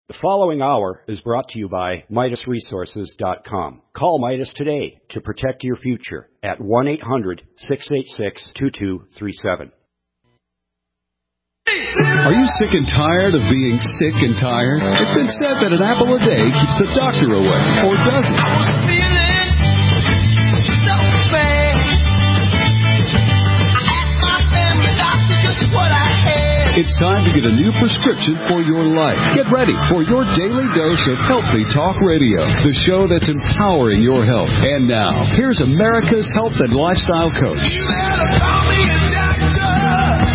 The following hour is brought to you by MidasResources.com. Call Midas today to protect your future at 1-800-686-2237. Are you sick and tired of being sick and tired? It's been said that an apple a day keeps the doctor away, or does it? I was feeling so bad. I asked my family doctor just what I had. It's time to get a new prescription for your life. Get ready for your daily dose of Healthy Talk Radio, the show that's empowering your health. And now, here's America's health and lifestyle coach. You better call me a doctor.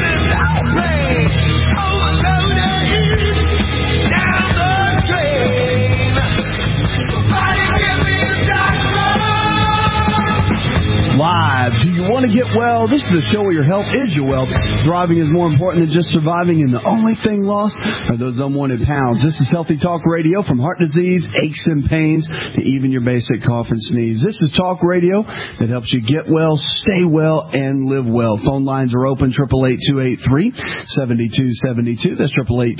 Live. Do you want to get well? This is the show where your health is your wealth. Thriving is more important than just surviving, and the only thing lost are those unwanted pounds. This is Healthy Talk Radio, from heart disease, aches and pains, to even your basic cough and sneeze. This is talk radio that helps you get well, stay well, and live well. Phone lines are open, 888-283-7272. That's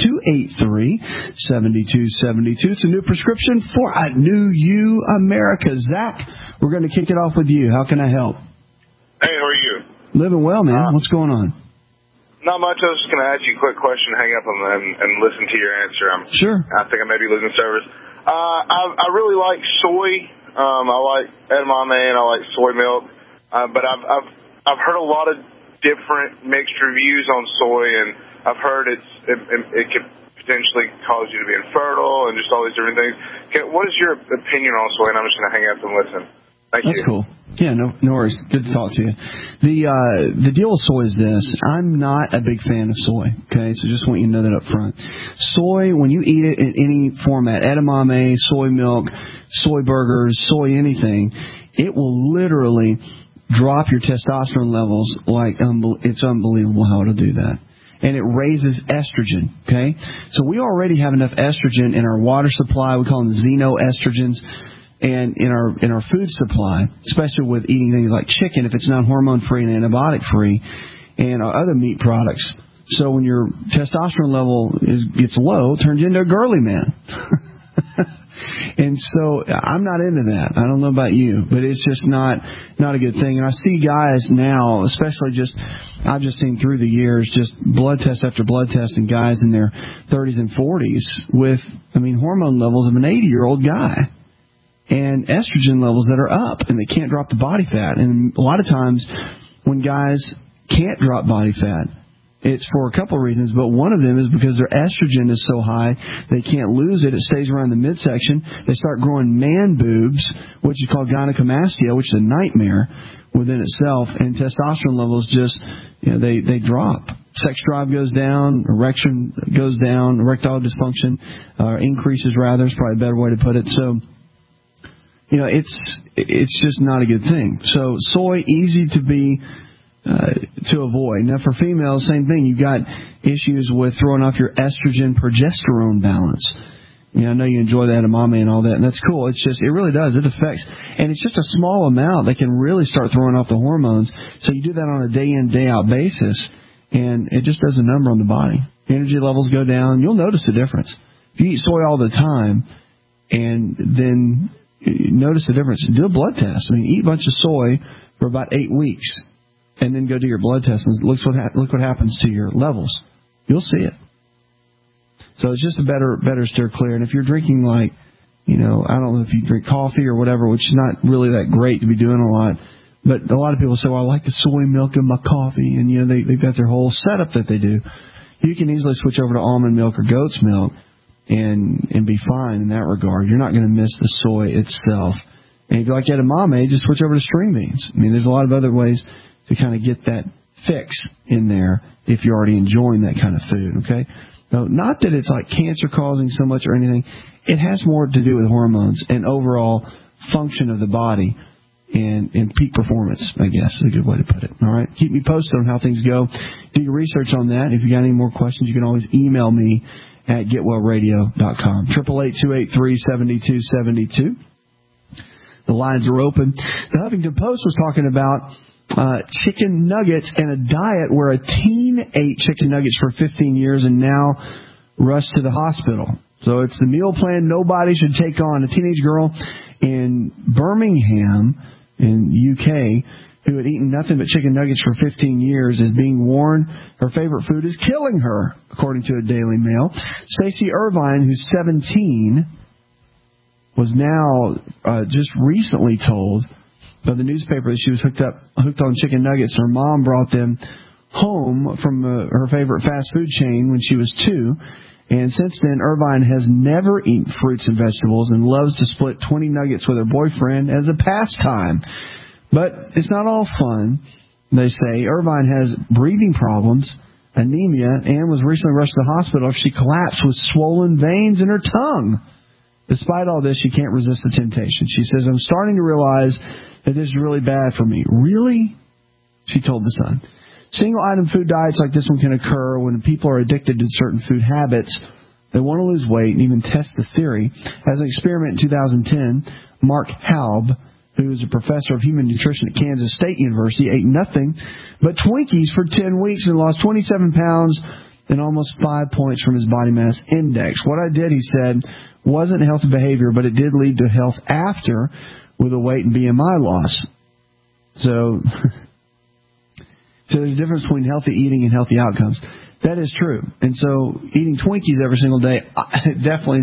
888-283-7272. It's a new prescription for a new you, America. Zach, we're going to kick it off with you. How can I help? Hey, how are you? Living well, man. What's going on? Not much. I was just going to ask you a quick question, hang up and listen to your answer. Sure. I think I may be losing service. I really like soy. I like edamame and I like soy milk. But I've heard a lot of different mixed reviews on soy, and I've heard it could potentially cause you to be infertile and just all these different things. What is your opinion on soy? And I'm just going to hang up and listen. Thank you. That's cool. Yeah, no worries. Good to talk to you. The deal with soy is this. I'm not a big fan of soy, okay? So just want you to know that up front. Soy, when you eat it in any format, edamame, soy milk, soy burgers, soy anything, it will literally drop your testosterone levels like it's unbelievable how it'll do that. And it raises estrogen, okay? So we already have enough estrogen in our water supply. We call them xenoestrogens. And in our food supply, especially with eating things like chicken, if it's not hormone-free and antibiotic-free, and our other meat products. So when your testosterone level gets low, it turns you into a girly man. And so I'm not into that. I don't know about you, but it's just not a good thing. And I see guys now, especially I've just seen through the years, just blood test after blood test, and guys in their 30s and 40s with, hormone levels of an 80-year-old guy. And estrogen levels that are up, and they can't drop the body fat. And a lot of times when guys can't drop body fat, it's for a couple of reasons, but one of them is because their estrogen is so high they can't lose it. It stays around the midsection. They start growing man boobs, which is called gynecomastia, which is a nightmare within itself. And testosterone levels just, they drop. Sex drive goes down, erection goes down, erectile dysfunction increases, rather, is probably a better way to put it. So, it's just not a good thing. So soy, easy to avoid. Now for females, same thing. You've got issues with throwing off your estrogen progesterone balance. I know you enjoy the edamame and all that, and that's cool. It really does. It affects, and it's just a small amount that can really start throwing off the hormones. So you do that on a day in, day out basis, and it just does a number on the body. Energy levels go down. You'll notice the difference. If you eat soy all the time, and then notice the difference. Do a blood test. Eat a bunch of soy for about 8 weeks, and then go do your blood test, and look what happens to your levels. You'll see it. So it's just a better steer clear. And if you're drinking I don't know if you drink coffee or whatever, which is not really that great to be doing a lot, but a lot of people say, well, I like the soy milk in my coffee, and they've got their whole setup that they do. You can easily switch over to almond milk or goat's milk and be fine in that regard. You're not going to miss the soy itself. And if you like edamame, just switch over to string beans. There's a lot of other ways to kind of get that fix in there if you're already enjoying that kind of food, okay? Now, not that it's like cancer causing so much or anything. It has more to do with hormones and overall function of the body and peak performance, I guess is a good way to put it. All right? Keep me posted on how things go. Do your research on that. If you got any more questions, you can always email me at getwellradio.com. 888-283-7272. The lines are open. The Huffington Post was talking about chicken nuggets and a diet where a teen ate chicken nuggets for 15 years and now rushed to the hospital. So it's the meal plan nobody should take on. A teenage girl in Birmingham in the UK who had eaten nothing but chicken nuggets for 15 years is being warned her favorite food is killing her, according to a Daily Mail. Stacey Irvine, who's 17, was now just recently told by the newspaper that she was hooked on chicken nuggets. Her mom brought them home from her favorite fast food chain when she was 2. And since then, Irvine has never eaten fruits and vegetables and loves to split 20 nuggets with her boyfriend as a pastime. But it's not all fun, they say. Irvine has breathing problems, anemia, and was recently rushed to the hospital after she collapsed with swollen veins in her tongue. Despite all this, she can't resist the temptation. She says, I'm starting to realize that this is really bad for me. Really? She told The Sun. Single-item food diets like this one can occur when people are addicted to certain food habits. They want to lose weight and even test the theory. As an experiment in 2010, Mark Halb, who is a professor of human nutrition at Kansas State University, ate nothing but Twinkies for 10 weeks and lost 27 pounds and almost 5 points from his body mass index. What I did, he said, wasn't healthy behavior, but it did lead to health after with a weight and BMI loss. So there's a difference between healthy eating and healthy outcomes. That is true. And so eating Twinkies every single day definitely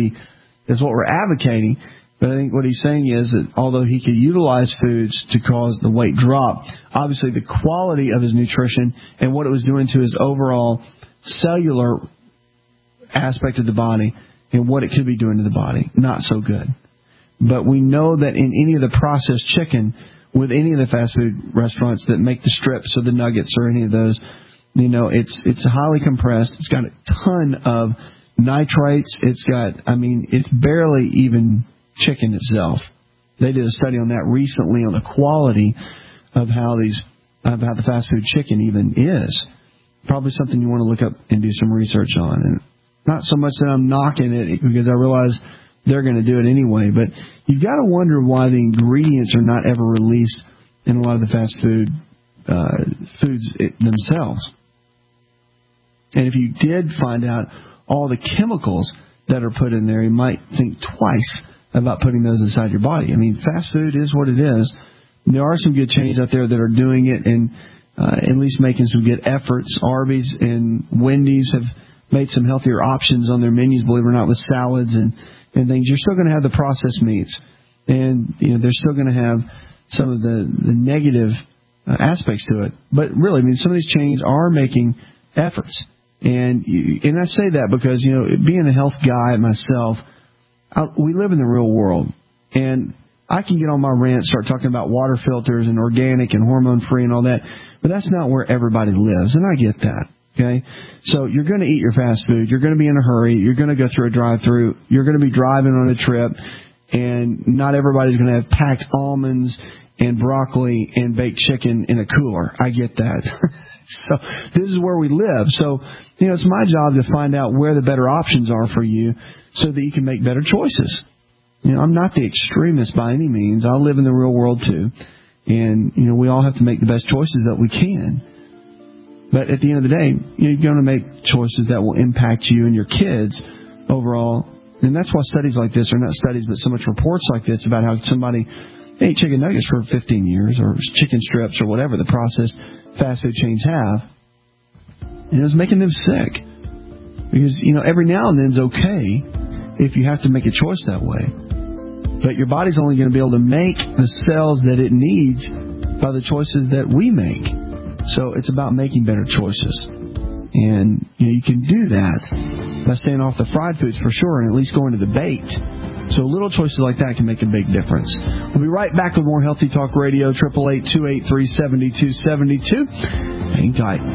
is what we're advocating. But I think what he's saying is that although he could utilize foods to cause the weight drop, obviously the quality of his nutrition and what it was doing to his overall cellular aspect of the body and what it could be doing to the body, not so good. But we know that in any of the processed chicken, with any of the fast food restaurants that make the strips or the nuggets or any of those, it's highly compressed. It's got a ton of nitrates. It's barely even chicken itself. They did a study on that recently on the quality of how the fast food chicken even is. Probably something you want to look up and do some research on. And not so much that I'm knocking it because I realize they're going to do it anyway, but you've got to wonder why the ingredients are not ever released in a lot of the fast food foods themselves. And if you did find out all the chemicals that are put in there, you might think twice about putting those inside your body. I mean, fast food is what it is. There are some good chains out there that are doing it and at least making some good efforts. Arby's and Wendy's have made some healthier options on their menus, believe it or not, with salads and things. You're still going to have the processed meats, and they're still going to have some of the negative aspects to it. But really, some of these chains are making efforts, and I say that because being a health guy myself, we live in the real world, and I can get on my rant, start talking about water filters and organic and hormone-free and all that, but that's not where everybody lives, and I get that. Okay, so you're going to eat your fast food. You're going to be in a hurry. You're going to go through a drive-through. You're going to be driving on a trip, and not everybody's going to have packed almonds and broccoli and baked chicken in a cooler. I get that. So this is where we live. So it's my job to find out where the better options are for you, so that you can make better choices. I'm not the extremist by any means. I live in the real world too, and we all have to make the best choices that we can. But at the end of the day, you're going to make choices that will impact you and your kids overall. And that's why studies like this, or not studies, but so much reports like this about how somebody ate chicken nuggets for 15 years or chicken strips or whatever the processed fast food chains have. And it was making them sick. Because, every now and then is okay if you have to make a choice that way. But your body's only going to be able to make the cells that it needs by the choices that we make. So it's about making better choices. And you can do that by staying off the fried foods for sure, and at least going to the baked. So little choices like that can make a big difference. We'll be right back with more Healthy Talk Radio, 888-283-7272. Hang tight.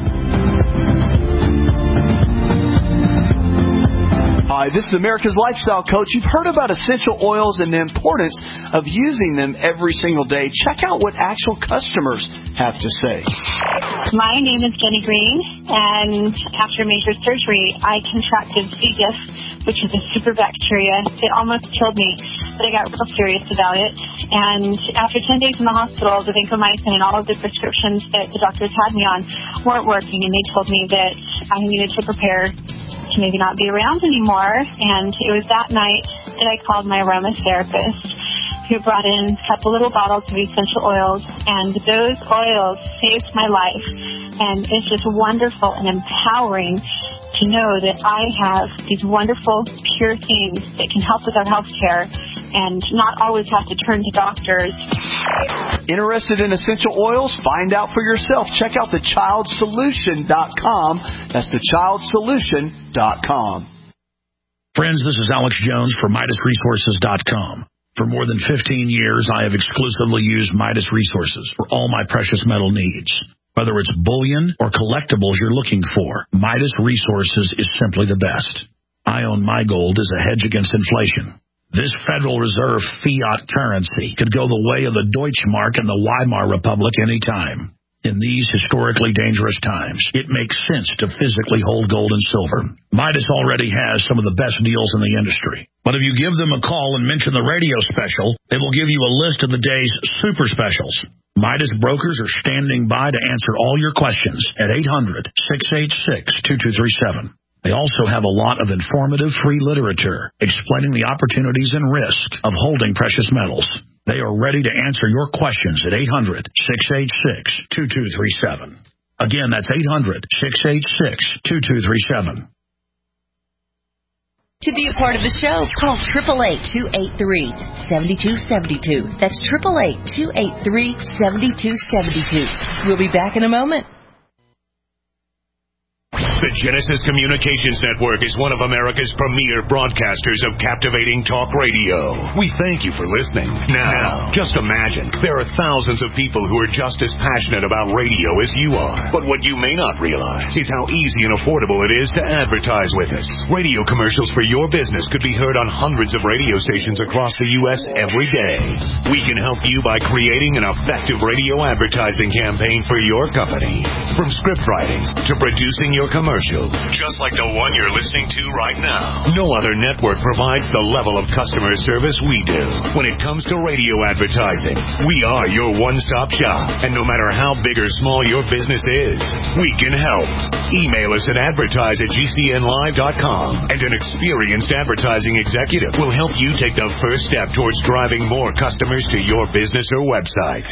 Hi, this is America's Lifestyle Coach. You've heard about essential oils and the importance of using them every single day. Check out what actual customers have to say. My name is Jenny Green, and after major surgery, I contracted C. diff, which is a super bacteria. It almost killed me, but I got real serious about it. And after 10 days in the hospital, the vancomycin and all of the prescriptions that the doctors had me on weren't working, and they told me that I needed to prepare to maybe not be around anymore. And it was that night that I called my aromatherapist, who brought in a couple little bottles of essential oils, and those oils saved my life. And it's just wonderful and empowering to know that I have these wonderful, pure things that can help with our health care and not always have to turn to doctors. Interested in essential oils? Find out for yourself. Check out thechildsolution.com. That's thechildsolution.com. Friends, this is Alex Jones for MidasResources.com. For more than 15 years, I have exclusively used Midas Resources for all my precious metal needs. Whether it's bullion or collectibles you're looking for, Midas Resources is simply the best. I own my gold as a hedge against inflation. This Federal Reserve fiat currency could go the way of the Deutschmark and the Weimar Republic anytime. In these historically dangerous times, it makes sense to physically hold gold and silver. Midas already has some of the best deals in the industry. But if you give them a call and mention the radio special, they will give you a list of the day's super specials. Midas brokers are standing by to answer all your questions at 800-686-2237. They also have a lot of informative free literature explaining the opportunities and risk of holding precious metals. They are ready to answer your questions at 800-686-2237. Again, that's 800-686-2237. To be a part of the show, call 888-283-7272. That's 888-283-7272. We'll be back in a moment. The Genesis Communications Network is one of America's premier broadcasters of captivating talk radio. We thank you for listening. Now, just imagine, there are thousands of people who are just as passionate about radio as you are. But what you may not realize is how easy and affordable it is to advertise with us. Radio commercials for your business could be heard on hundreds of radio stations across the U.S. every day. We can help you by creating an effective radio advertising campaign for your company. From script writing to producing your commercial, just like the one you're listening to right now. No other network provides the level of customer service we do. When it comes to radio advertising, we are your one-stop shop. And no matter how big or small your business is, we can help. Email us at advertise@gcnlive.com, and an experienced advertising executive will help you take the first step towards driving more customers to your business or website.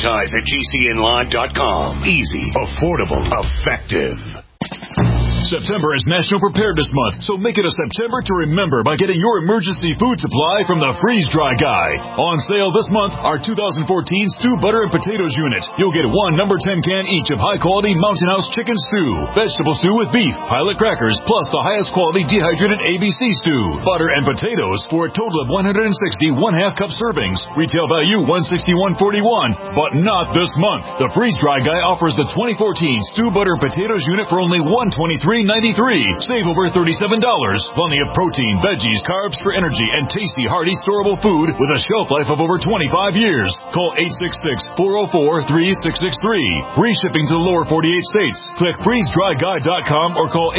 Advertise@gcnlive.com. Easy, affordable, effective. September is National Preparedness Month, so make it a September to remember by getting your emergency food supply from the Freeze Dry Guy. On sale this month, our 2014 Stew Butter and Potatoes unit. You'll get one number 10 can each of high-quality Mountain House chicken stew, vegetable stew with beef, pilot crackers, plus the highest quality dehydrated ABC stew, butter and potatoes for a total of 160 one-half cup servings. Retail value $161.41, but not this month. The Freeze Dry Guy offers the 2014 Stew Butter and Potatoes unit for only $123.93. Save over $37. Plenty of protein, veggies, carbs for energy, and tasty, hearty, storable food with a shelf life of over 25 years. Call 866-404-3663. Free shipping to the lower 48 states. Click freezedryguy.com or call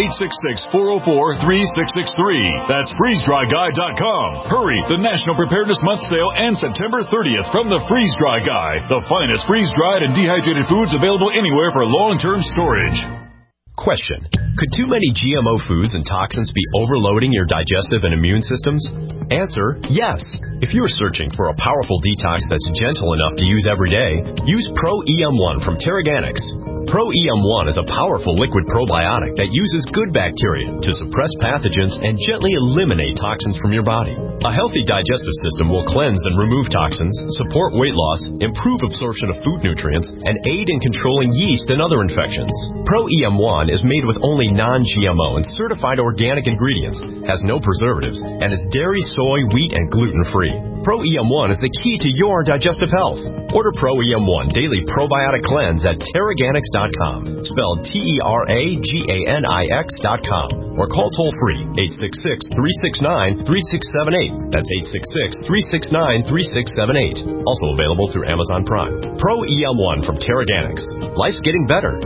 866-404-3663. That's freezedryguy.com. Hurry! The National Preparedness Month sale ends September 30th from the Freeze Dry Guy. The finest freeze-dried and dehydrated foods available anywhere for long-term storage. Question: could too many GMO foods and toxins be overloading your digestive and immune systems? Answer: yes. If you're searching for a powerful detox that's gentle enough to use every day, use Pro EM1 from Terraganics. Pro EM1 is a powerful liquid probiotic that uses good bacteria to suppress pathogens and gently eliminate toxins from your body. A healthy digestive system will cleanse and remove toxins, support weight loss, improve absorption of food nutrients, and aid in controlling yeast and other infections. Pro EM1 is made with only non-GMO and certified organic ingredients, has no preservatives, and is dairy, soy, wheat, and gluten-free. Pro EM1 is the key to your digestive health. Order Pro EM1 Daily Probiotic Cleanse at Terraganics.com, spelled Terraganix.com, or call toll-free 866-369-3678. That's 866-369-3678. Also available through Amazon Prime. Pro EM1 from Terraganics. Life's getting better.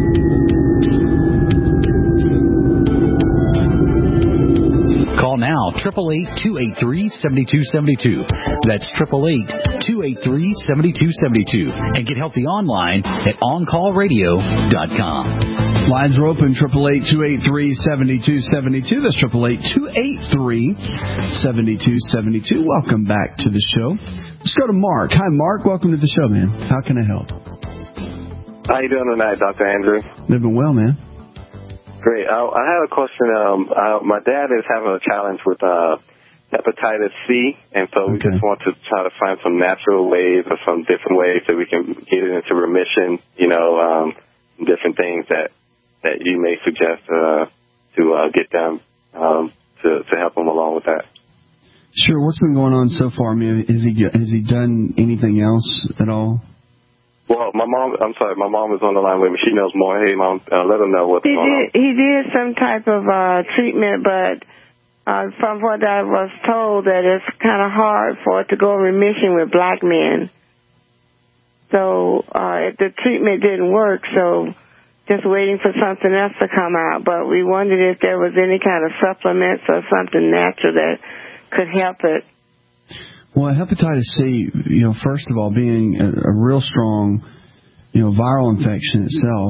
Call now 888-283-7272. That's 888-283-7272. And get healthy online at OnCallRadio.com. Lines are open, 888-283-7272. That's 888-283-7272. Welcome back to the show. Let's go to Mark. Hi, Mark. Welcome to the show, man. How can I help? How you doing tonight, Dr. Andrew? Living well, man. Great. I had a question. My dad is having a challenge with hepatitis C, and so we just want to try to find some natural ways or some different ways that we can get it into remission, different things that you may suggest to get them to help him along with that. Sure. What's been going on so far? I mean, has he done anything else at all? Well, my mom is on the line with me. She knows more. Hey, Mom, let her know what's going on. He did some type of treatment, but from what I was told, that it's kind of hard for it to go in remission with black men. So the treatment didn't work, so just waiting for something else to come out. But we wondered if there was any kind of supplements or something natural that could help it. Well, hepatitis C, first of all, being a real strong, viral infection itself,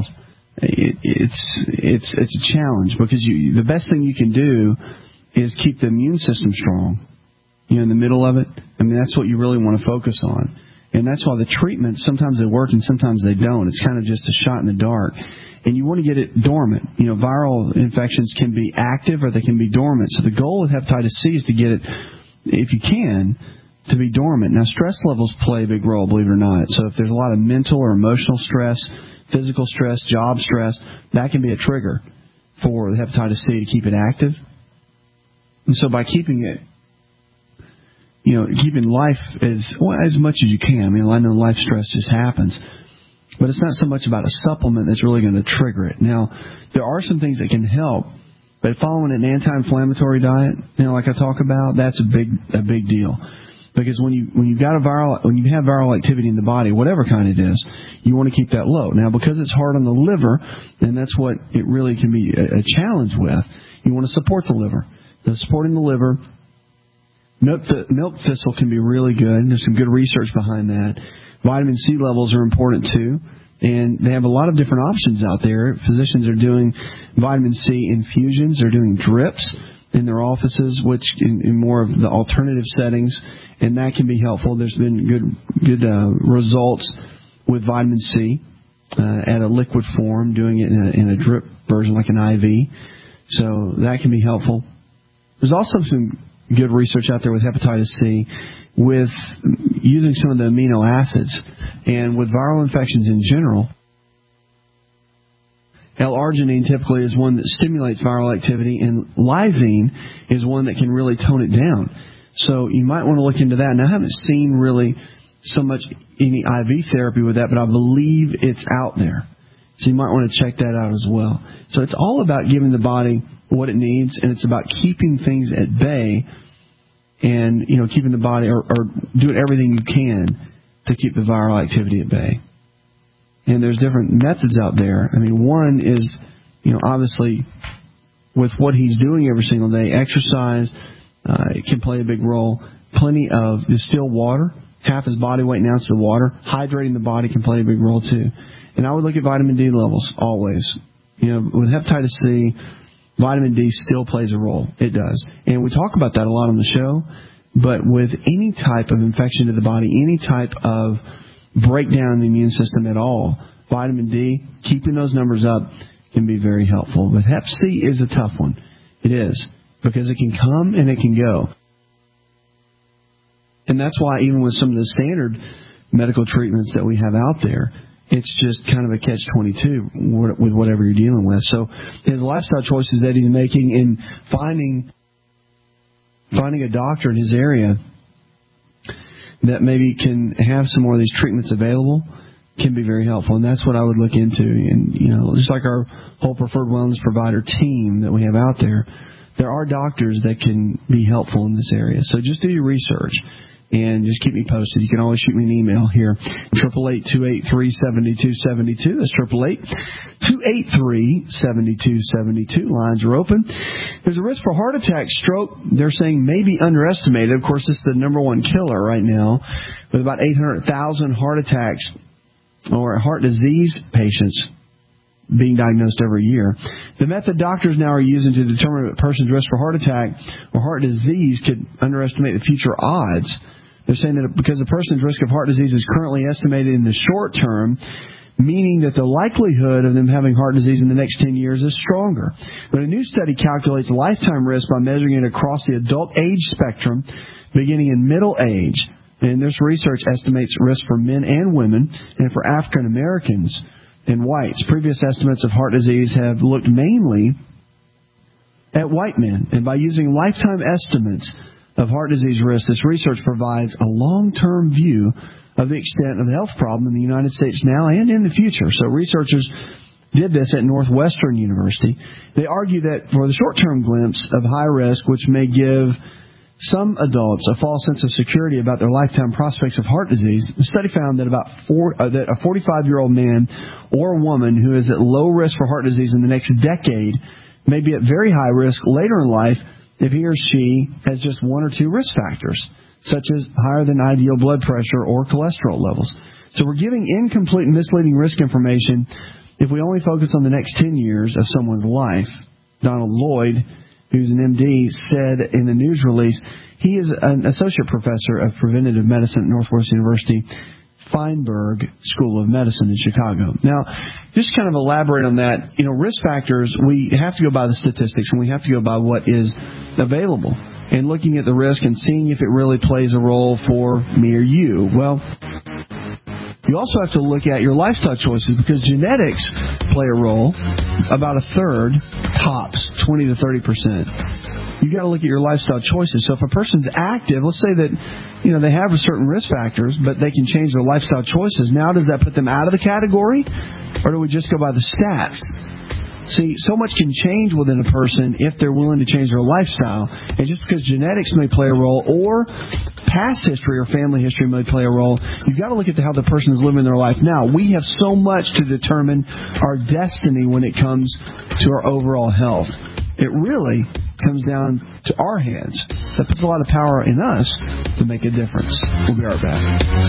it's a challenge because the best thing you can do is keep the immune system strong. In the middle of it, I mean, that's what you really want to focus on. And that's why the treatment, sometimes they work and sometimes they don't. It's kind of just a shot in the dark. And you want to get it dormant. Viral infections can be active or they can be dormant. So the goal with hepatitis C is to get it, if you can, to be dormant. Now, stress levels play a big role, believe it or not. So if there's a lot of mental or emotional stress, physical stress, job stress, that can be a trigger for the hepatitis C to keep it active. And so by keeping it, keeping life as much as you can. I mean, I know life stress just happens. But it's not so much about a supplement that's really going to trigger it. Now, there are some things that can help, but following an anti-inflammatory diet, like I talk about, that's a big deal. Because when you have viral activity in the body, whatever kind it is, you want to keep that low. Now, because it's hard on the liver, and that's what it really can be a challenge with, you want to support the liver. Supporting the liver, milk thistle can be really good. There's some good research behind that. Vitamin C levels are important too, and they have a lot of different options out there. Physicians are doing vitamin C infusions. They're doing drips in their offices, which in more of the alternative settings, and that can be helpful. There's been good results with vitamin C at a liquid form, doing it in a drip version like an IV. So that can be helpful. There's also some good research out there with hepatitis C with using some of the amino acids. And with viral infections in general, L-arginine typically is one that stimulates viral activity, and lysine is one that can really tone it down. So you might want to look into that. And I haven't seen really so much any IV therapy with that, but I believe it's out there. So you might want to check that out as well. So it's all about giving the body what it needs, and it's about keeping things at bay and, keeping the body or doing everything you can to keep the viral activity at bay. And there's different methods out there. I mean, one is, obviously with what he's doing every single day, exercise it can play a big role. Plenty of distilled water, half his body weight in ounces of water. Hydrating the body can play a big role too. And I would look at vitamin D levels always. With hepatitis C, vitamin D still plays a role. It does. And we talk about that a lot on the show. But with any type of infection to the body, any type of breakdown in the immune system at all, vitamin D, keeping those numbers up can be very helpful. But hep C is a tough one. It is. Because it can come and it can go. And that's why even with some of the standard medical treatments that we have out there, it's just kind of a catch-22 with whatever you're dealing with. So his lifestyle choices that he's making in finding a doctor in his area that maybe can have some more of these treatments available can be very helpful. And that's what I would look into. And, just like our whole preferred wellness provider team that we have out there, there are doctors that can be helpful in this area. So just do your research. And just keep me posted. You can always shoot me an email here. 888-283-7272. That's 888-283-7272. Lines are open. There's a risk for heart attack, stroke. They're saying maybe underestimated. Of course, this is the number one killer right now, with about 800,000 heart attacks or heart disease patients being diagnosed every year. The method doctors now are using to determine if a person's risk for heart attack or heart disease could underestimate the future odds. They're saying that because a person's risk of heart disease is currently estimated in the short term, meaning that the likelihood of them having heart disease in the next 10 years is stronger. But a new study calculates lifetime risk by measuring it across the adult age spectrum, beginning in middle age. And this research estimates risk for men and women and for African Americans and whites. Previous estimates of heart disease have looked mainly at white men. And by using lifetime estimates of heart disease risk, this research provides a long-term view of the extent of the health problem in the United States now and in the future. So researchers did this at Northwestern University. They argue that for the short-term glimpse of high risk, which may give some adults a false sense of security about their lifetime prospects of heart disease, the study found that that a 45-year-old man or woman who is at low risk for heart disease in the next decade may be at very high risk later in life if he or she has just one or two risk factors, such as higher than ideal blood pressure or cholesterol levels. So we're giving incomplete and misleading risk information if we only focus on the next 10 years of someone's life. Donald Lloyd, who's an MD, said in a news release, he is an associate professor of preventive medicine at Northwestern University, Feinberg School of Medicine in Chicago. Now, just kind of elaborate on that. Risk factors, we have to go by the statistics, and we have to go by what is available. And looking at the risk and seeing if it really plays a role for me or you. Well, you also have to look at your lifestyle choices, because genetics play a role, about a third, tops, 20 to 30%. You got to look at your lifestyle choices. So if a person's active, let's say that they have a certain risk factors, but they can change their lifestyle choices. Now, does that put them out of the category, or do we just go by the stats? See, so much can change within a person if they're willing to change their lifestyle. And just because genetics may play a role, or past history or family history may play a role, you've got to look at how the person is living their life now. We have so much to determine our destiny when it comes to our overall health. It really comes down to our hands. That puts a lot of power in us to make a difference. We'll be right back.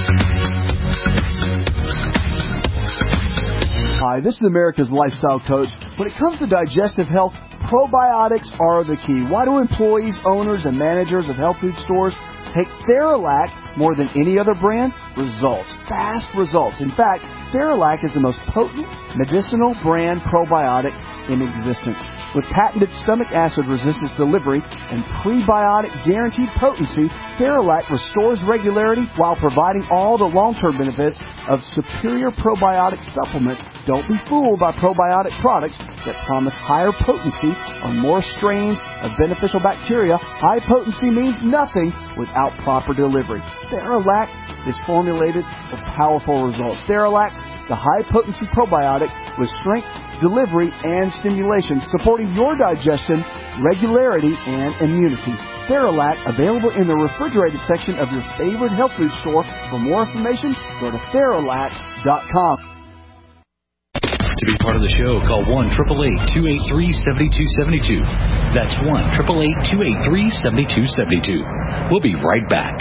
Hi, this is America's Lifestyle Coach. When it comes to digestive health, probiotics are the key. Why do employees, owners, and managers of health food stores take Theralac more than any other brand? Results. Fast results. In fact, Theralac is the most potent medicinal brand probiotic in existence. With patented stomach acid resistance delivery and prebiotic guaranteed potency, Theralac restores regularity while providing all the long-term benefits of superior probiotic supplement. Don't be fooled by probiotic products that promise higher potency or more strains of beneficial bacteria. High potency means nothing without proper delivery. Theralac is formulated for powerful results. Theralac, the high-potency probiotic with strength, delivery, and stimulation, supporting your digestion, regularity, and immunity. Theralac, available in the refrigerated section of your favorite health food store. For more information, go to Theralac.com. To be part of the show, call 1-888-283-7272. That's 1-888-283-7272. We'll be right back.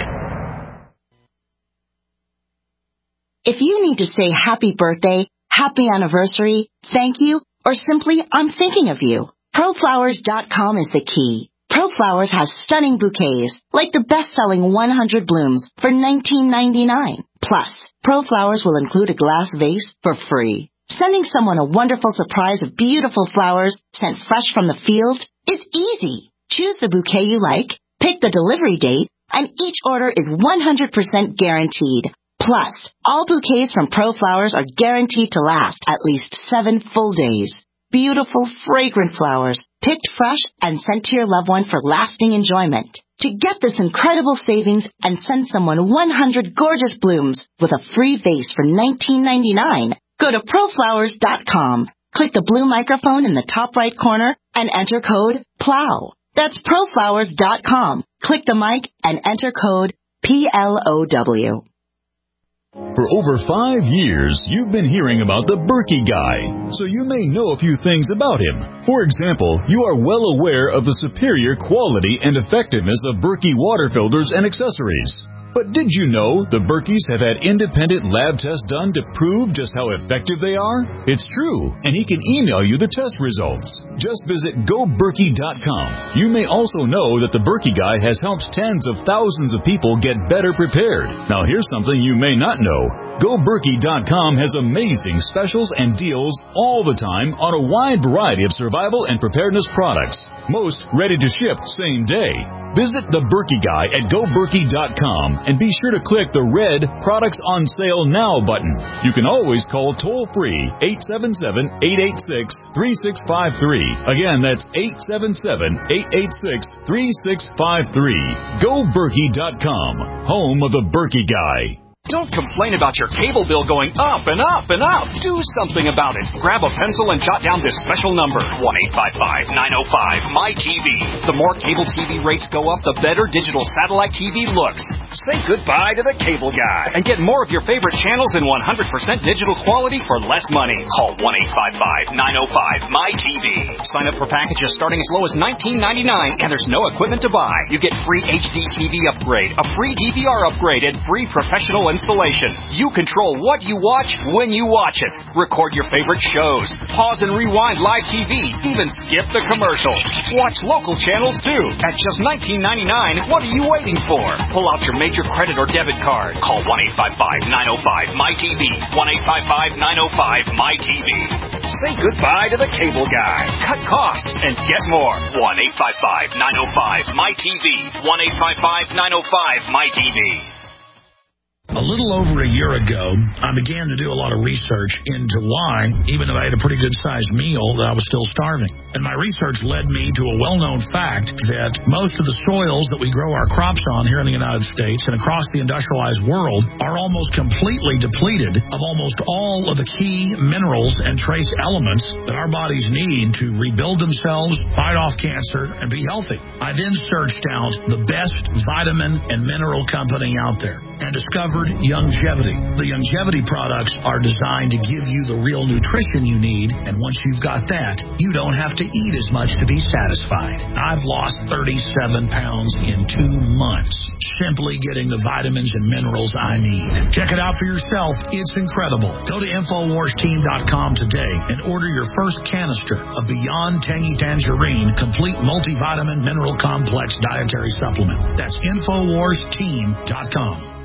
If you need to say happy birthday, happy anniversary, thank you, or simply I'm thinking of you, ProFlowers.com is the key. ProFlowers has stunning bouquets, like the best-selling 100 blooms for $19.99. Plus, ProFlowers will include a glass vase for free. Sending someone a wonderful surprise of beautiful flowers sent fresh from the field is easy. Choose the bouquet you like, pick the delivery date, and each order is 100% guaranteed. Plus, all bouquets from ProFlowers are guaranteed to last at least 7 full days. Beautiful, fragrant flowers, picked fresh and sent to your loved one for lasting enjoyment. To get this incredible savings and send someone 100 gorgeous blooms with a free vase for $19.99, go to ProFlowers.com. Click the blue microphone in the top right corner and enter code PLOW. That's ProFlowers.com. Click the mic and enter code PLOW. For over 5 years, you've been hearing about the Berkey Guy, so you may know a few things about him. For example, you are well aware of the superior quality and effectiveness of Berkey water filters and accessories. But did you know the Berkeys have had independent lab tests done to prove just how effective they are? It's true, and he can email you the test results. Just visit GoBerkey.com. You may also know that the Berkey Guy has helped tens of thousands of people get better prepared. Now here's something you may not know. GoBerkey.com has amazing specials and deals all the time on a wide variety of survival and preparedness products. Most ready to ship same day. Visit the Berkey Guy at GoBerkey.com and be sure to click the red Products on Sale Now button. You can always call toll-free 877-886-3653. Again, that's 877-886-3653. GoBerkey.com, home of the Berkey Guy. Don't complain about your cable bill going up and up and up. Do something about it. Grab a pencil and jot down this special number, 1-855-905-MY-TV. The more cable TV rates go up, the better digital satellite TV looks. Say goodbye to the cable guy and get more of your favorite channels in 100% digital quality for less money. Call 1-855-905-MY-TV. Sign up for packages starting as low as $19.99, and there's no equipment to buy. You get free HD TV upgrade, a free DVR upgrade, and free professional installation. You control what you watch when you watch it. Record your favorite shows. Pause and rewind live TV. Even skip the commercials. Watch local channels too. At just $19.99, what are you waiting for? Pull out your major credit or debit card. Call 1-855-905-MY-TV. 1-855-905-MY-TV. Say goodbye to the cable guy. Cut costs and get more. 1-855-905-MY-TV. 1-855-905-MY-TV. A little over a year ago, I began to do a lot of research into why, even though I had a pretty good-sized meal, that I was still starving. And my research led me to a well-known fact that most of the soils that we grow our crops on here in the United States and across the industrialized world are almost completely depleted of almost all of the key minerals and trace elements that our bodies need to rebuild themselves, fight off cancer, and be healthy. I then searched out the best vitamin and mineral company out there and discovered Youngevity. The Youngevity products are designed to give you the real nutrition you need, and once you've got that, you don't have to eat as much to be satisfied. I've lost 37 pounds in 2 months, simply getting the vitamins and minerals I need. Check it out for yourself. It's incredible. Go to InfoWarsTeam.com today and order your first canister of Beyond Tangy Tangerine Complete Multivitamin Mineral Complex Dietary Supplement. That's InfoWarsTeam.com.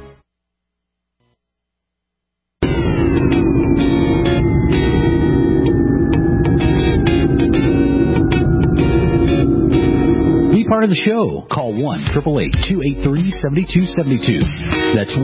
Part of the show. Call 1-888-283-7272. That's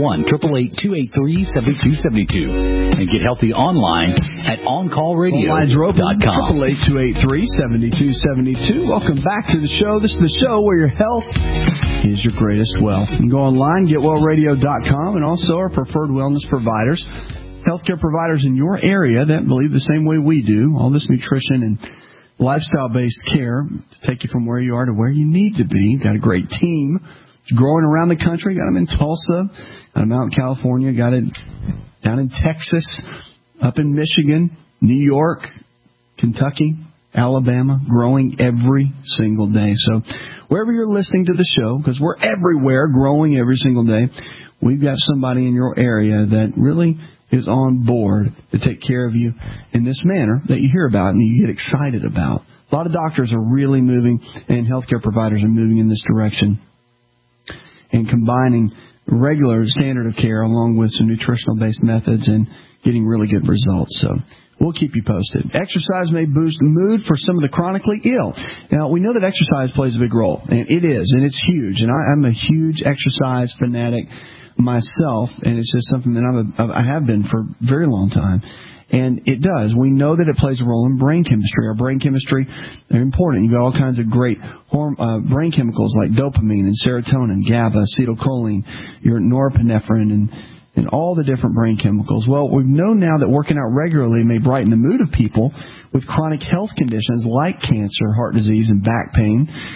1-888-283-7272. And get healthy online at OnCallRadio.com. 1-888-283-7272. Welcome back to the show. This is the show where your health is your greatest wealth. You can go online, GetWellRadio.com, and also our preferred wellness providers, healthcare providers in your area that believe the same way we do. All this nutrition and lifestyle-based care to take you from where you are to where you need to be. Got a great team. It's growing around the country. Got them in Tulsa, got them out in California, got it down in Texas, up in Michigan, New York, Kentucky, Alabama, growing every single day. So wherever you're listening to the show, because we're everywhere, growing every single day, we've got somebody in your area that really is on board to take care of you in this manner that you hear about and you get excited about. A lot of doctors are really moving, and healthcare providers are moving in this direction and combining regular standard of care along with some nutritional-based methods and getting really good results. So we'll keep you posted. Exercise may boost mood for some of the chronically ill. Now, we know that exercise plays a big role, and it is, and it's huge. And I'm a huge exercise fanatic myself, and it's just something that I have been for a very long time. And it does. We know that it plays a role in brain chemistry. Our brain chemistry, they're important. You've got all kinds of great brain chemicals like dopamine and serotonin, GABA, acetylcholine, your norepinephrine, and all the different brain chemicals. Well, we know now that working out regularly may brighten the mood of people with chronic health conditions like cancer, heart disease, and back pain.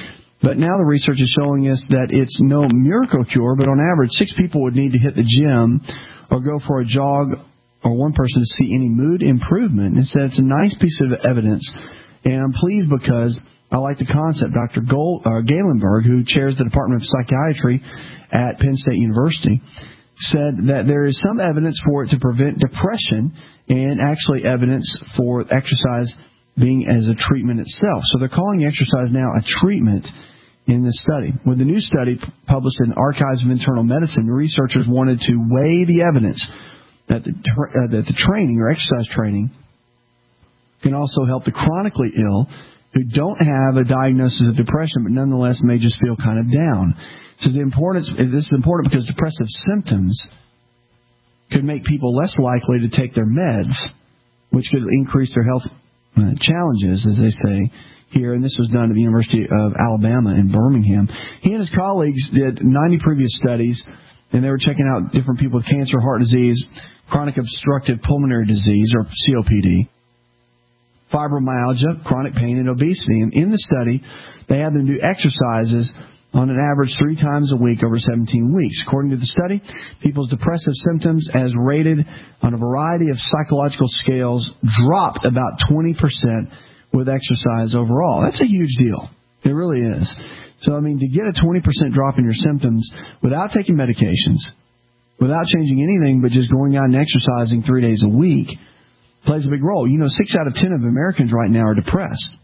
But now the research is showing us that it's no miracle cure, but on average, 6 people would need to hit the gym or go for a jog, or one person to see any mood improvement. And so it's a nice piece of evidence, and I'm pleased because I like the concept. Dr. Galenberg, who chairs the Department of Psychiatry at Penn State University, said that there is some evidence for it to prevent depression and actually evidence for exercise being as a treatment itself. So they're calling exercise now a treatment in this study. With the new study published in Archives of Internal Medicine, the researchers wanted to weigh the evidence that the training or exercise training can also help the chronically ill who don't have a diagnosis of depression but nonetheless may just feel kind of down. So this is important because depressive symptoms could make people less likely to take their meds, which could increase their health challenges, as they say here. And this was done at the University of Alabama in Birmingham. He and his colleagues did 90 previous studies, and they were checking out different people with cancer, heart disease, chronic obstructive pulmonary disease, or COPD, fibromyalgia, chronic pain, and obesity. And in the study, they had them do exercises on an average 3 times a week over 17 weeks. According to the study, people's depressive symptoms, as rated on a variety of psychological scales, dropped about 20% with exercise overall. That's a huge deal. It really is. So, I mean, to get a 20% drop in your symptoms without taking medications, without changing anything but just going out and exercising 3 days a week, plays a big role. 6 out of 10 of Americans right now are depressed.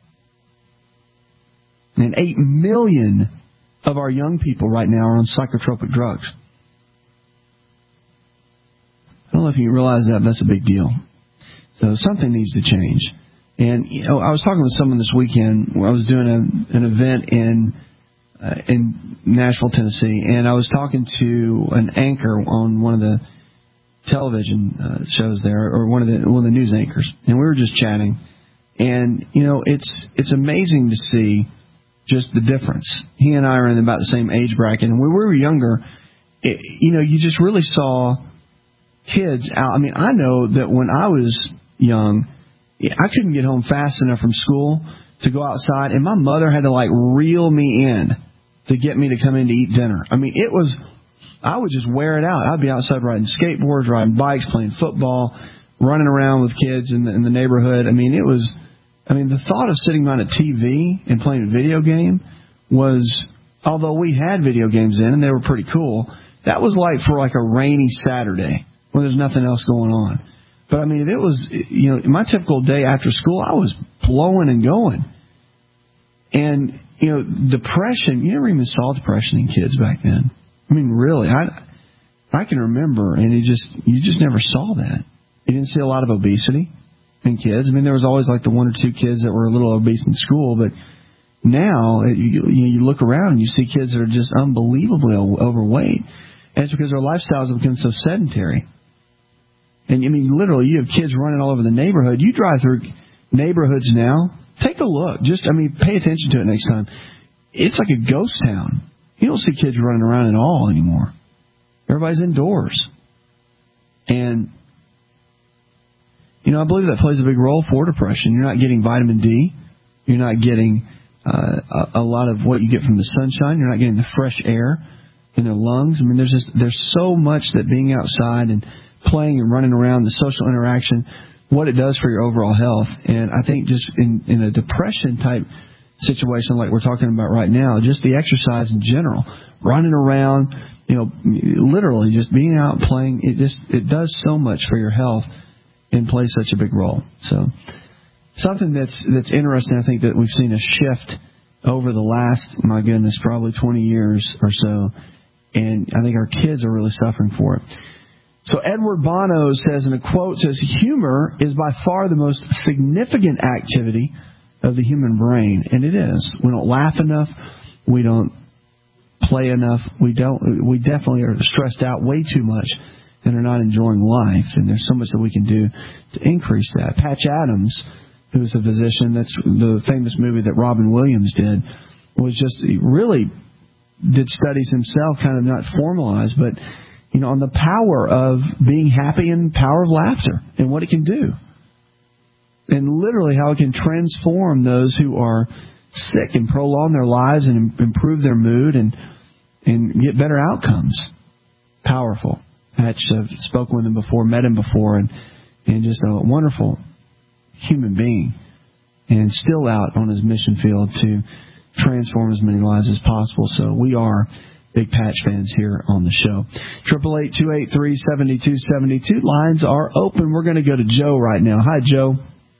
And 8 million of our young people right now are on psychotropic drugs. I don't know if you realize that, but that's a big deal. So something needs to change. And I was talking with someone this weekend where I was doing an event in Nashville, Tennessee, and I was talking to an anchor on one of the television shows there, or one of the news anchors, and we were just chatting. And it's amazing to see just the difference. He and I are in about the same age bracket, and when we were younger, you just really saw kids out. I mean, I know that when I was young, I couldn't get home fast enough from school to go outside, and my mother had to reel me in to get me to come in to eat dinner. I mean, I would just wear it out. I'd be outside riding skateboards, riding bikes, playing football, running around with kids in the neighborhood. I mean, the thought of sitting on a TV and playing a video game was, although we had video games in and they were pretty cool, that was for a rainy Saturday when there's nothing else going on. But I mean, if it was, my typical day after school, I was blowing and going. And, depression, you never even saw depression in kids back then. I mean, really, I can remember, and you just never saw that. You didn't see a lot of obesity in kids. I mean, there was always the 1 or 2 kids that were a little obese in school, but now you look around and you see kids that are just unbelievably overweight. And it's because their lifestyles have become so sedentary. And I mean, literally, you have kids running all over the neighborhood. You drive through neighborhoods now, take a look. Pay attention to it next time. It's like a ghost town. You don't see kids running around at all anymore. Everybody's indoors. And I believe that plays a big role for depression. You're not getting vitamin D. You're not getting a lot of what you get from the sunshine. You're not getting the fresh air in their lungs. I mean, there's so much that being outside and playing and running around, the social interaction, what it does for your overall health. And I think just in a depression-type situation like we're talking about right now, just the exercise in general, running around, literally just being out and playing, it does so much for your health and plays such a big role. So something that's interesting, I think, that we've seen a shift over the last, my goodness, probably 20 years or so, and I think our kids are really suffering for it. So Edward Bono says in a quote, humor is by far the most significant activity of the human brain, and it is. We don't laugh enough, we don't play enough, we definitely are stressed out way too much and are not enjoying life, and there's so much that we can do to increase that. Patch Adams, who's a physician, that's the famous movie that Robin Williams did, was just really did studies himself, kind of not formalized, but on the power of being happy and power of laughter and what it can do. And literally how it can transform those who are sick and prolong their lives and improve their mood and get better outcomes. Powerful. Patch, I've spoken with him before, met him before, and just a wonderful human being, and still out on his mission field to transform as many lives as possible. So we are big Patch fans here on the show. 888-283-7272. Lines are open. We're going to go to Joe right now. Hi, Joe.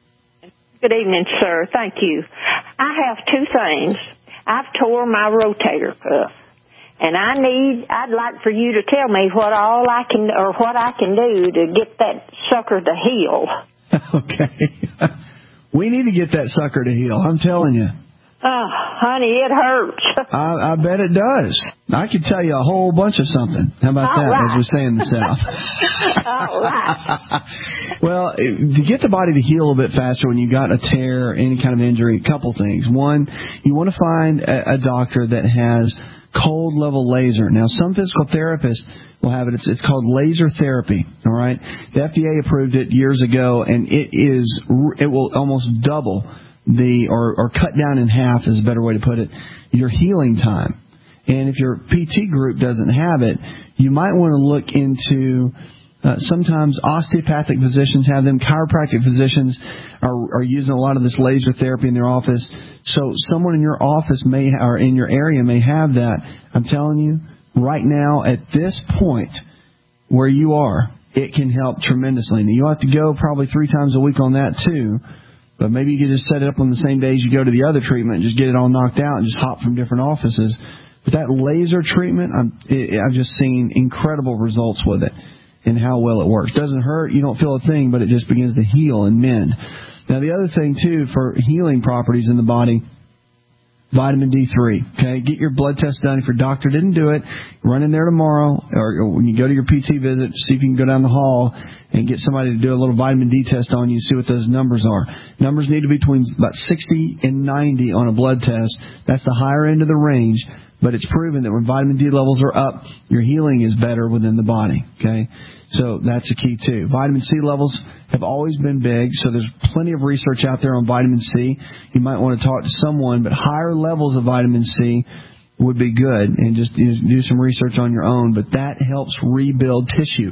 Good evening, sir. Thank you. I have two things. I've tore my rotator cuff, and I'd like for you to tell me what I can do to get that sucker to heal. Okay. We need to get that sucker to heal. I'm telling you. Oh, honey, it hurts. I bet it does. I could tell you a whole bunch of something. How about that, as we say in the South? All right. Well, to get the body to heal a little bit faster when you got a tear, any kind of injury, a couple things. One, you want to find a doctor that has cold level laser. Now, some physical therapists will have it. It's called laser therapy. All right. The FDA approved it years ago, and it will almost double or cut down in half is a better way to put it, your healing time. And if your PT group doesn't have it, you might want to look into sometimes osteopathic physicians have them. Chiropractic physicians are using a lot of this laser therapy in their office. So someone in your office or in your area may have that. I'm telling you, right now at this point where you are, it can help tremendously. Now, you'll have to go probably 3 times a week on that too. But maybe you could just set it up on the same days you go to the other treatment and just get it all knocked out and just hop from different offices. But that laser treatment, I've just seen incredible results with it and how well it works. Doesn't hurt, you don't feel a thing, but it just begins to heal and mend. Now, the other thing, too, for healing properties in the body, vitamin D3. Okay, get your blood test done. If your doctor didn't do it, run in there tomorrow, or when you go to your PT visit, see if you can go down the hall and get somebody to do a little vitamin D test on you, see what those numbers are. Numbers need to be between about 60 and 90 on a blood test. That's the higher end of the range, but it's proven that when vitamin D levels are up, your healing is better within the body. Okay, so that's a key too. Vitamin C levels have always been big, so there's plenty of research out there on vitamin C. You might want to talk to someone, but higher levels of vitamin C would be good, and just do some research on your own. But that helps rebuild tissue.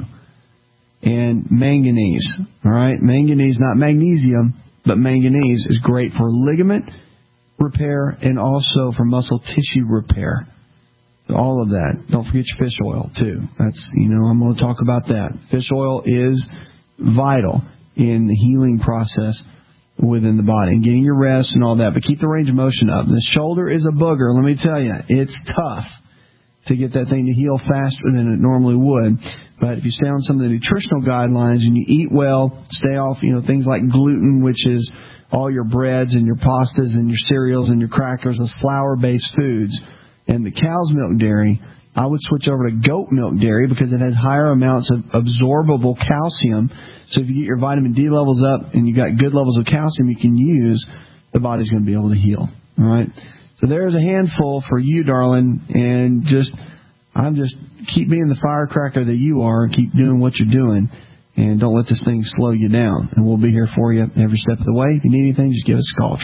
And manganese, all right? Manganese, not magnesium, but manganese is great for ligament repair and also for muscle tissue repair. All of that. Don't forget your fish oil, too. I'm going to talk about that. Fish oil is vital in the healing process within the body and getting your rest and all that. But keep the range of motion up. The shoulder is a booger. Let me tell you, it's tough to get that thing to heal faster than it normally would. But if you stay on some of the nutritional guidelines and you eat well, stay off, things like gluten, which is all your breads and your pastas and your cereals and your crackers, those flour-based foods, and the cow's milk dairy, I would switch over to goat milk dairy because it has higher amounts of absorbable calcium. So if you get your vitamin D levels up and you got good levels of calcium you can use, the body's going to be able to heal. All right? So there's a handful for you, darling, and I'm just keep being the firecracker that you are and keep doing what you're doing. And don't let this thing slow you down. And we'll be here for you every step of the way. If you need anything, just give us a call.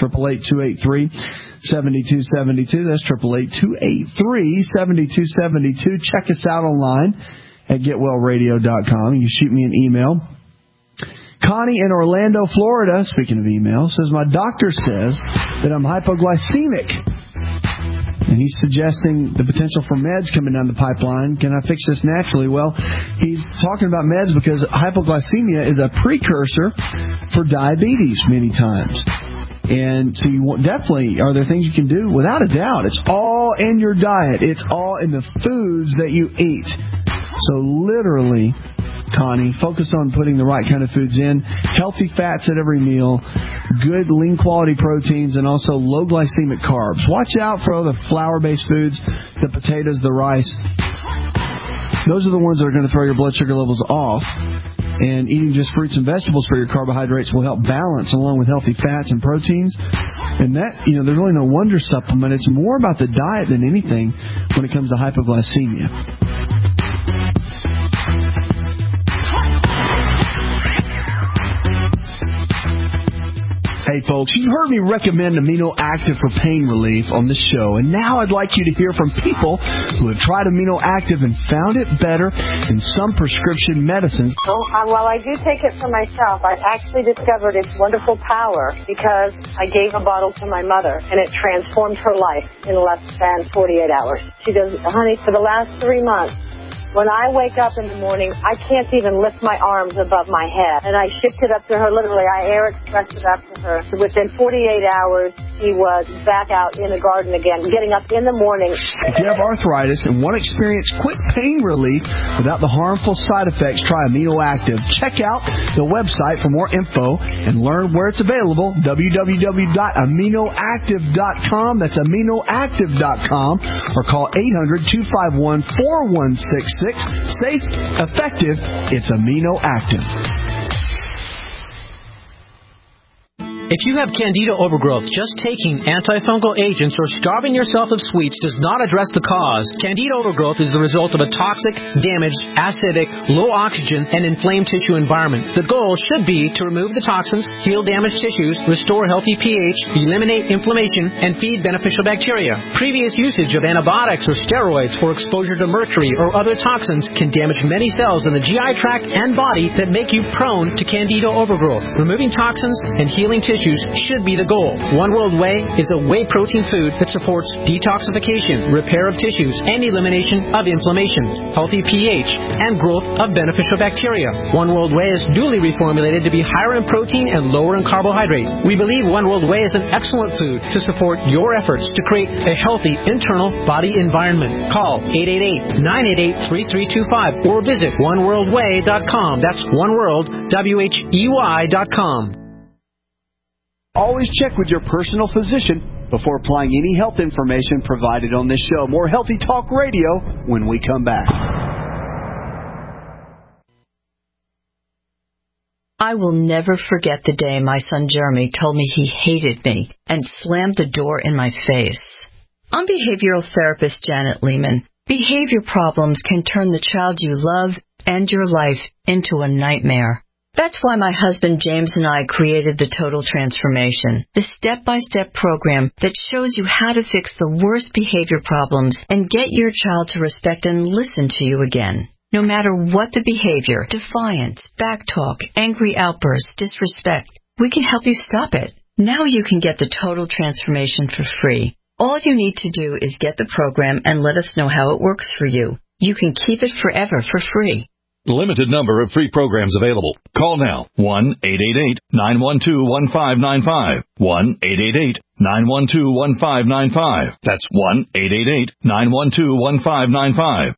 888-283-7272. That's 888-283-7272. Check us out online at getwellradio.com. You can shoot me an email. Connie in Orlando, Florida, speaking of email, says, my doctor says that I'm hypoglycemic. And he's suggesting the potential for meds coming down the pipeline. Can I fix this naturally? Well, he's talking about meds because hypoglycemia is a precursor for diabetes many times. And so definitely, are there things you can do? Without a doubt. It's all in your diet. It's all in the foods that you eat. So literally, Connie, focus on putting the right kind of foods in, healthy fats at every meal, good lean quality proteins, and also low glycemic carbs. Watch out for all the flour-based foods, the potatoes, the rice. Those are the ones that are going to throw your blood sugar levels off. And eating just fruits and vegetables for your carbohydrates will help balance along with healthy fats and proteins. And that, there's really no wonder supplement. It's more about the diet than anything when it comes to hypoglycemia. Hey, folks, you've heard me recommend Amino Active for pain relief on the show, and now I'd like you to hear from people who have tried Amino Active and found it better than some prescription medicines. While I do take it for myself, I actually discovered its wonderful power because I gave a bottle to my mother, and it transformed her life in less than 48 hours. She goes, honey, for the last 3 months, when I wake up in the morning, I can't even lift my arms above my head. And I shipped it up to her, literally. I air expressed it up to her. Within 48 hours, she was back out in the garden again, getting up in the morning. If you have arthritis and want to experience quick pain relief without the harmful side effects, try Amino Active. Check out the website for more info and learn where it's available, www.aminoactive.com. That's aminoactive.com, or call 800-251-4166. Safe, effective, it's Amino Active. If you have Candida overgrowth, just taking antifungal agents or starving yourself of sweets does not address the cause. Candida overgrowth is the result of a toxic, damaged, acidic, low oxygen, and inflamed tissue environment. The goal should be to remove the toxins, heal damaged tissues, restore healthy pH, eliminate inflammation, and feed beneficial bacteria. Previous usage of antibiotics or steroids or exposure to mercury or other toxins can damage many cells in the GI tract and body that make you prone to Candida overgrowth. Removing toxins and healing tissues should be the goal. One World Whey is a whey protein food that supports detoxification, repair of tissues, and elimination of inflammation, healthy pH, and growth of beneficial bacteria. One World Whey is duly reformulated to be higher in protein and lower in carbohydrate. We believe One World Whey is an excellent food to support your efforts to create a healthy internal body environment. Call 888-988-3325 or visit oneworldwhey.com. That's oneworld.com. Always check with your personal physician before applying any health information provided on this show. More Healthy Talk Radio when we come back. I will never forget the day my son Jeremy told me he hated me and slammed the door in my face. I'm behavioral therapist Janet Lehman. Behavior problems can turn the child you love and your life into a nightmare. That's why my husband James and I created the Total Transformation, the step-by-step program that shows you how to fix the worst behavior problems and get your child to respect and listen to you again. No matter what the behavior, defiance, backtalk, angry outbursts, disrespect, we can help you stop it. Now you can get the Total Transformation for free. All you need to do is get the program and let us know how it works for you. You can keep it forever for free. Limited number of free programs available. Call now. 1-888-912-1595. 1-888-912-1595. That's 1-888-912-1595.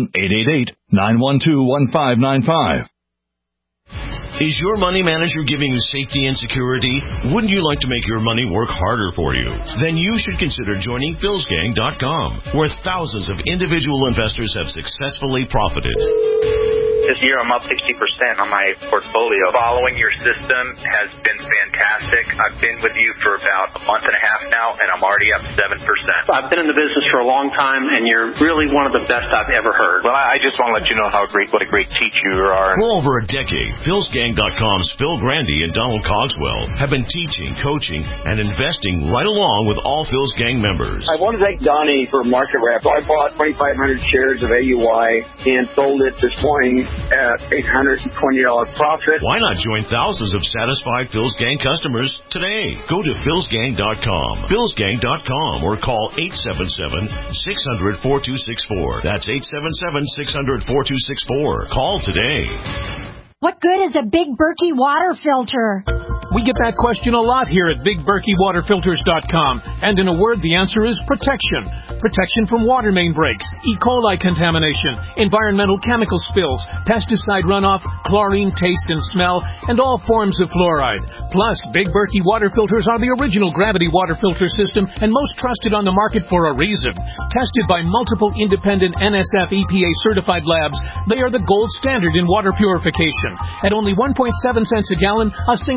1-888-912-1595. Is your money manager giving you safety and security? Wouldn't you like to make your money work harder for you? Then you should consider joining BillsGang.com, where thousands of individual investors have successfully profited. This year I'm up 60% on my portfolio. Following your system has been fantastic. I've been with you for about a month and a half now, and I'm already up 7%. I've been in the business for a long time, and you're really one of the best I've ever heard. Well, I just want to let you know what a great teacher you are. For over a decade, BillsGang.com's Phil Grandy and Donald Cogswell have been teaching, coaching, and investing right along with all Phil's Gang members. I want to thank Donnie for market wrap. I bought 2,500 shares of AUI and sold it this morning at $820 profit. Why not join thousands of satisfied Phil's Gang customers today? Go to philsgang.com, philsgang.com, or call 877-600-4264. That's 877-600-4264. Call today. What good is a Big Berkey water filter? We get that question a lot here at BigBerkeyWaterFilters.com. And in a word, the answer is protection. Protection from water main breaks, E. coli contamination, environmental chemical spills, pesticide runoff, chlorine taste and smell, and all forms of fluoride. Plus, Big Berkey water filters are the original gravity water filter system and most trusted on the market for a reason. Tested by multiple independent NSF EPA certified labs, they are the gold standard in water purification. At only 1.7 cents a gallon, a single set of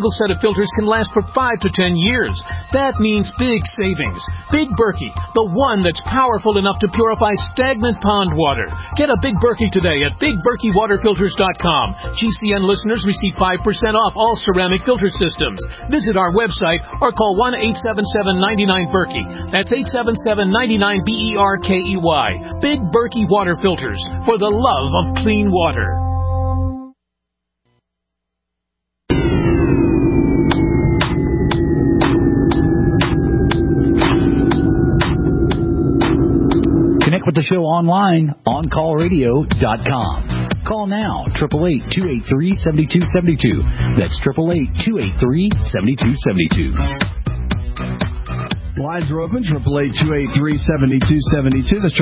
filters can last for 5 to 10 years. That means big savings. Big Berkey, the one that's powerful enough to purify stagnant pond water. Get a Big Berkey today at BigBerkeyWaterFilters.com. GCN listeners receive 5% off all ceramic filter systems. Visit our website or call 1-877-99-BERKEY. That's 877-99-BERKEY. Big Berkey Water Filters, for the love of clean water. Connect with the show online, OnCallRadio.com. Call now, 888-283-7272. That's 888-283-7272. Lines are open, 888-283-7272. That's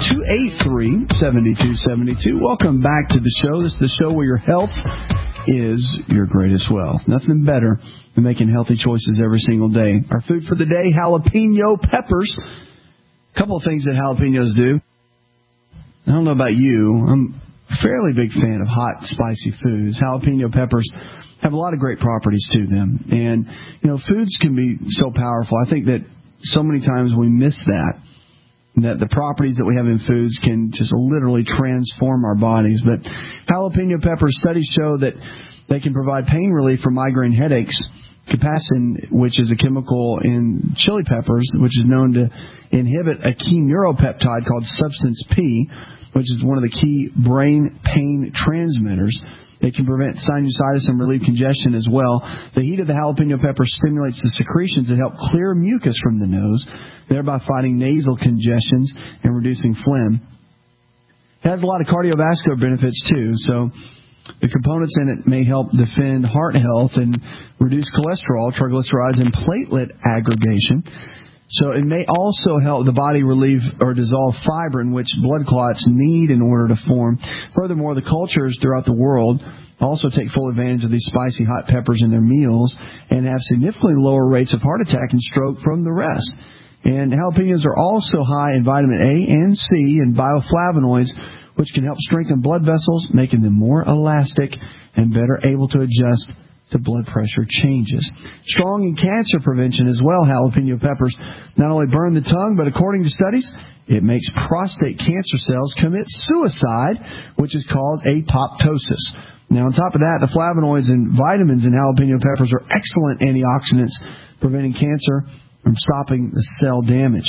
888-283-7272. Welcome back to the show. This is the show where your health is your greatest wealth. Nothing better than making healthy choices every single day. Our food for the day, jalapeno peppers. A couple of things that jalapenos do. I don't know about you. I'm a fairly big fan of hot, spicy foods. Jalapeno peppers have a lot of great properties to them. And, you know, foods can be so powerful. I think that so many times we miss that the properties that we have in foods can just literally transform our bodies. But jalapeno peppers, studies show that they can provide pain relief for migraine headaches. Capsaicin, which is a chemical in chili peppers, which is known to inhibit a key neuropeptide called substance P, which is one of the key brain pain transmitters. It can prevent sinusitis and relieve congestion as well. The heat of the jalapeno pepper stimulates the secretions that help clear mucus from the nose, thereby fighting nasal congestions and reducing phlegm. It has a lot of cardiovascular benefits, too, so the components in it may help defend heart health and reduce cholesterol, triglycerides, and platelet aggregation. So it may also help the body relieve or dissolve fibrin, which blood clots need in order to form. Furthermore, the cultures throughout the world also take full advantage of these spicy hot peppers in their meals and have significantly lower rates of heart attack and stroke from the rest. And jalapenos are also high in vitamin A and C and bioflavonoids, which can help strengthen blood vessels, making them more elastic and better able to adjust to blood pressure changes. Strong in cancer prevention as well, jalapeno peppers not only burn the tongue, but according to studies, it makes prostate cancer cells commit suicide, which is called apoptosis. Now, on top of that, the flavonoids and vitamins in jalapeno peppers are excellent antioxidants, preventing cancer from stopping the cell damage.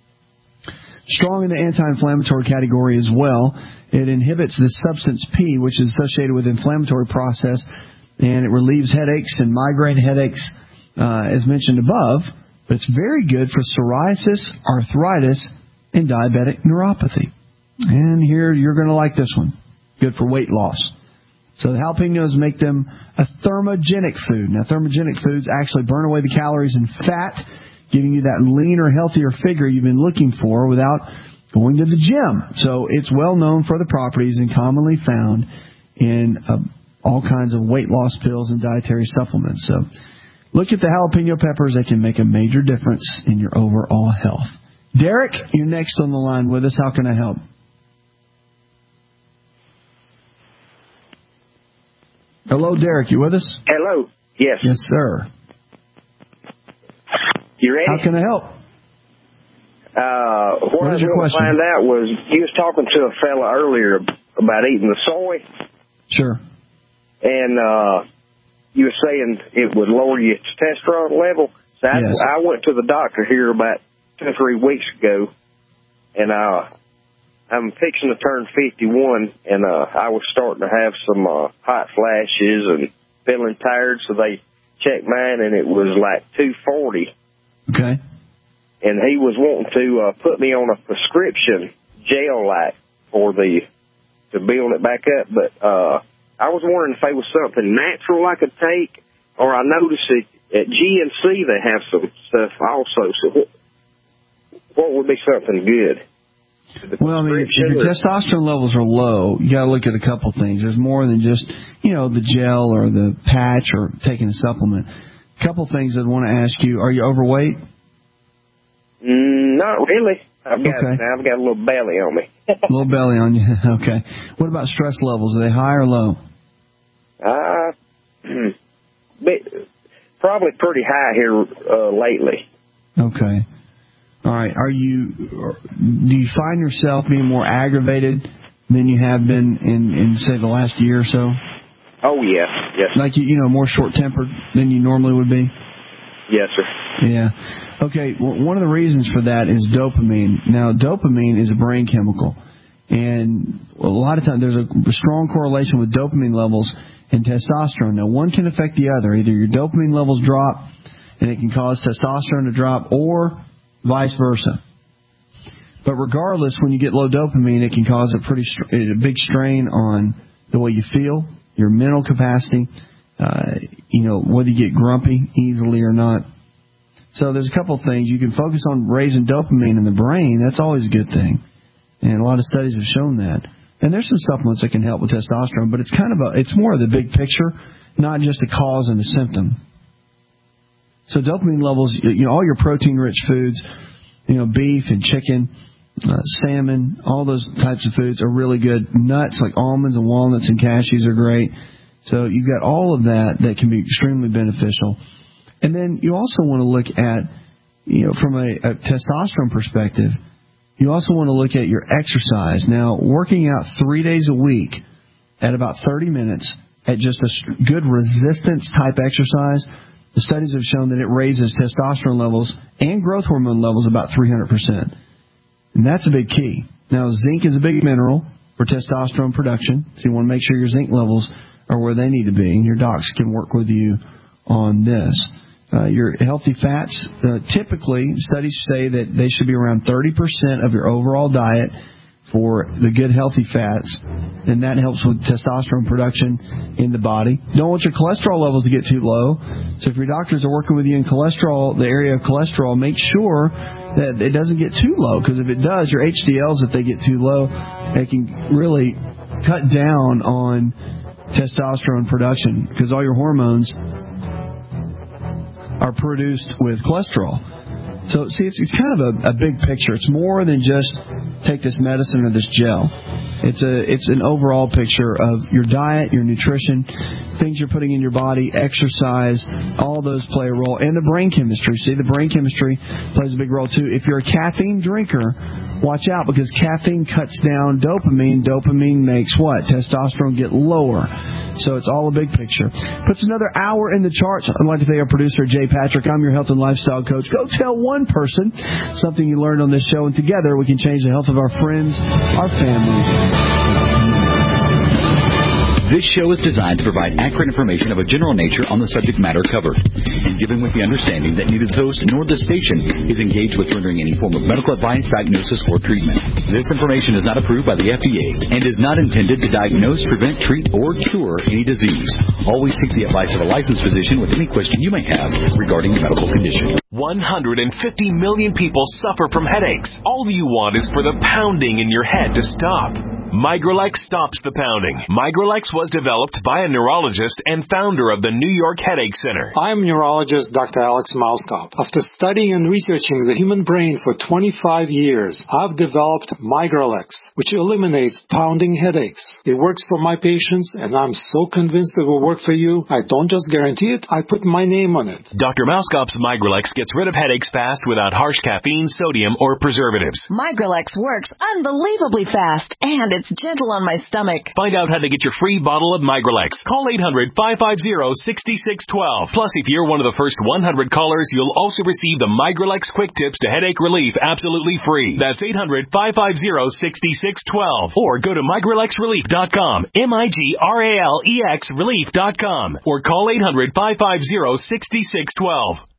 Strong in the anti-inflammatory category as well. It inhibits the substance P, which is associated with the inflammatory process, and it relieves headaches and migraine headaches, as mentioned above. But it's very good for psoriasis, arthritis, and diabetic neuropathy. And here, you're going to like this one. Good for weight loss. So the jalapenos make them a thermogenic food. Now, thermogenic foods actually burn away the calories and fat, giving you that leaner, healthier figure you've been looking for without going to the gym. So it's well known for the properties and commonly found in all kinds of weight loss pills and dietary supplements. So look at the jalapeno peppers. They can make a major difference in your overall health. Derek, you're next on the line with us. How can I help? Hello, Derek. You with us? Hello. Yes. Yes, sir. You ready? How can I help? What I was going to find out was, you was talking to a fella earlier about eating the soy. Sure. And you were saying it would lower your testosterone level. So yes. I went to the doctor here about 2 or 3 weeks ago, and I'm fixing to turn 51, and I was starting to have some hot flashes and feeling tired, so they checked mine, and it was like 240. Okay. And he was wanting to put me on a prescription gel-like to build it back up, but I was wondering if there was something natural I could take, or I noticed at GNC they have some stuff also, so what would be something good? Well, I mean, if your testosterone levels are low, you got to look at a couple things. There's more than just, the gel or the patch or taking a supplement. A couple things I'd want to ask you. Are you overweight? Not really. I've got a little belly on me. A little belly on you. Okay. What about stress levels? Are they high or low? probably pretty high here lately. Okay. All right. Do you find yourself being more aggravated than you have been in say, the last year or so? Oh, yes. Like, more short-tempered than you normally would be? Yes, sir. Yeah. Okay, well, one of the reasons for that is dopamine. Now, dopamine is a brain chemical, and a lot of times there's a strong correlation with dopamine levels and testosterone. Now, one can affect the other. Either your dopamine levels drop, and it can cause testosterone to drop, or vice versa. But regardless, when you get low dopamine, it can cause a big strain on the way you feel, your mental capacity, whether you get grumpy easily or not. So there's a couple of things. You can focus on raising dopamine in the brain. That's always a good thing. And a lot of studies have shown that. And there's some supplements that can help with testosterone, but it's more of the big picture, not just a cause and a symptom. So dopamine levels, all your protein-rich foods, beef and chicken, salmon, all those types of foods are really good. Nuts like almonds and walnuts and cashews are great. So you've got all of that can be extremely beneficial. And then you also want to look at, from a testosterone perspective, you also want to look at your exercise. Now, working out 3 days a week at about 30 minutes at just a good resistance type exercise, the studies have shown that it raises testosterone levels and growth hormone levels about 300%. And that's a big key. Now, zinc is a big mineral for testosterone production, so you want to make sure your zinc levels are where they need to be, and your docs can work with you on this. Your healthy fats, typically, studies say that they should be around 30% of your overall diet for the good healthy fats, and that helps with testosterone production in the body. Don't want your cholesterol levels to get too low, so if your doctors are working with you in cholesterol, the area of cholesterol, make sure that it doesn't get too low, because if it does, your HDLs, if they get too low, they can really cut down on testosterone production, because all your hormones are produced with cholesterol. So, see, it's kind of a big picture. It's more than just take this medicine or this gel. It's an overall picture of your diet, your nutrition, things you're putting in your body, exercise, all those play a role, and the brain chemistry. See, the brain chemistry plays a big role, too. If you're a caffeine drinker, watch out, because caffeine cuts down dopamine. Dopamine makes what? Testosterone get lower. So it's all a big picture. Puts another hour in the charts. I'd like to thank our producer, Jay Patrick. I'm your health and lifestyle coach. Go tell one person something you learned on this show, and together we can change the health of our friends, our families. This show is designed to provide accurate information of a general nature on the subject matter covered, and given with the understanding that neither the host nor the station is engaged with rendering any form of medical advice, diagnosis, or treatment. This information is not approved by the FDA and is not intended to diagnose, prevent, treat, or cure any disease. Always seek the advice of a licensed physician with any question you may have regarding a medical condition. 150 million people suffer from headaches. All you want is for the pounding in your head to stop. Migralex stops the pounding. Migralex was developed by a neurologist and founder of the New York Headache Center. I'm neurologist Dr. Alex Mauskop. After studying and researching the human brain for 25 years, I've developed Migralex, which eliminates pounding headaches. It works for my patients, and I'm so convinced it will work for you. I don't just guarantee it, I put my name on it. Dr. Mauskop's Migralex gets rid of headaches fast without harsh caffeine, sodium, or preservatives. Migralex works unbelievably fast, and it's gentle on my stomach. Find out how to get your free bottle of Migralex. Call 800-550-6612. Plus, if you're one of the first 100 callers, you'll also receive the Migralex Quick Tips to Headache Relief absolutely free. That's 800-550-6612. Or go to migralexrelief.com, MIGRALEX relief.com. Or call 800-550-6612.